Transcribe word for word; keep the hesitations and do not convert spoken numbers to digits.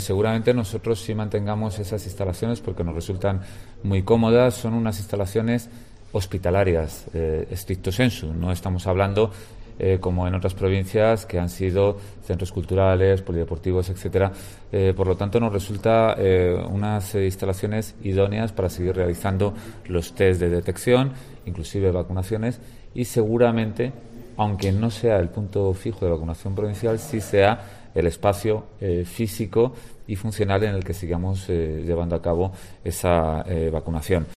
Seguramente nosotros sí mantengamos esas instalaciones porque nos resultan muy cómodas. Son unas instalaciones hospitalarias, eh, stricto sensu. No estamos hablando, eh, como en otras provincias, que han sido centros culturales, polideportivos, etcétera. Eh, por lo tanto, nos resulta eh, unas eh, instalaciones idóneas para seguir realizando los test de detección, inclusive vacunaciones, y seguramente, aunque no sea el punto fijo de vacunación provincial, sí sea el espacio eh, físico y funcional en el que sigamos eh, llevando a cabo esa eh, vacunación.